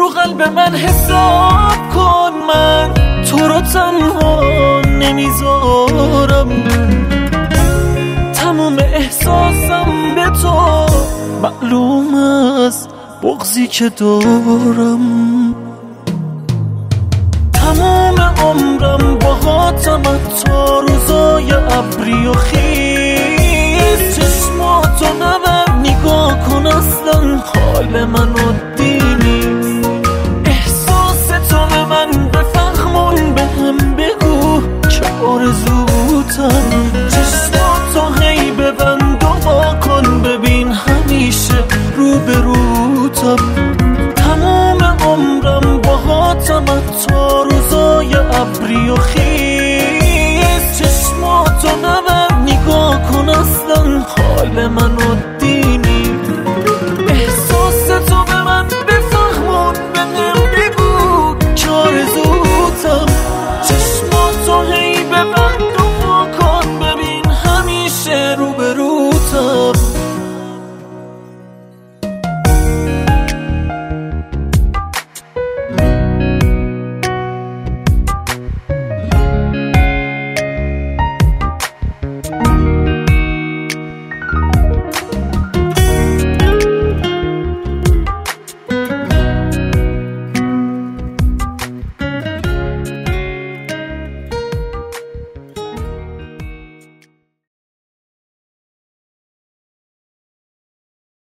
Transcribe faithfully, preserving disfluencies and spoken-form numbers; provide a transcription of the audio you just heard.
رو قلب من حساب کن، من تو رو تنها نمیذارم. تمام احساسم به تو معلوم است، بغضی که دارم. تمام عمرم با خاتمت تا روزای ابری و خیز. چشماتو نبر نگاه کن، اصلا حال منو دینی. احساس تو به من بفهمون، به هم بگو که آرزوتم. چشماتو هی ببند و وا کن، ببین همیشه رو به روتم. تمام عمرم با خاتمت تا روزای ابری و خیز. چشماتو نبر نگاه کن، اصلا حال منو دینی. احساس تو به من بفهمون، به هم بگو که آرزوتم. چشماتو هی ببند و وا کن، ببین همیشه رو به